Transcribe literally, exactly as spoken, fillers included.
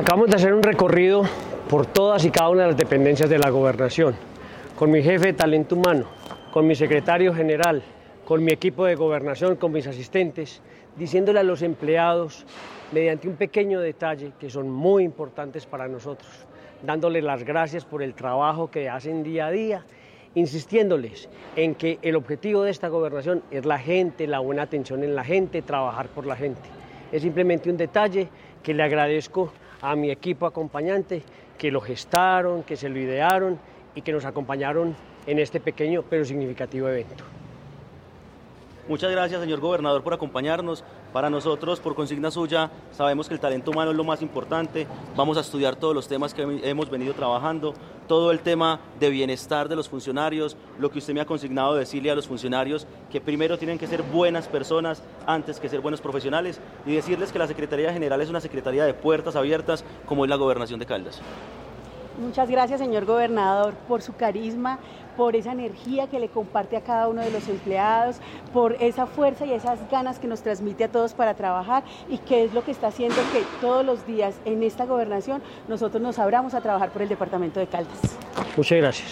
Acabamos de hacer un recorrido por todas y cada una de las dependencias de la gobernación, con mi jefe de talento humano, con mi secretario general, con mi equipo de gobernación, con mis asistentes, diciéndole a los empleados, mediante un pequeño detalle, que son muy importantes para nosotros, dándoles las gracias por el trabajo que hacen día a día, insistiéndoles en que el objetivo de esta gobernación es la gente, la buena atención en la gente, trabajar por la gente. Es simplemente un detalle que le agradezco a mi equipo acompañante, que lo gestaron, que se lo idearon y que nos acompañaron en este pequeño pero significativo evento. Muchas gracias, señor gobernador, por acompañarnos. Para nosotros, por consigna suya, sabemos que el talento humano es lo más importante. Vamos a estudiar todos los temas que hemos venido trabajando, todo el tema de bienestar de los funcionarios, lo que usted me ha consignado decirle a los funcionarios, que primero tienen que ser buenas personas antes que ser buenos profesionales, y decirles que la Secretaría General es una secretaría de puertas abiertas, como es la Gobernación de Caldas. Muchas gracias, señor gobernador, por su carisma, por esa energía que le comparte a cada uno de los empleados, por esa fuerza y esas ganas que nos transmite a todos para trabajar, y que es lo que está haciendo que todos los días en esta gobernación nosotros nos abramos a trabajar por el departamento de Caldas. Muchas gracias.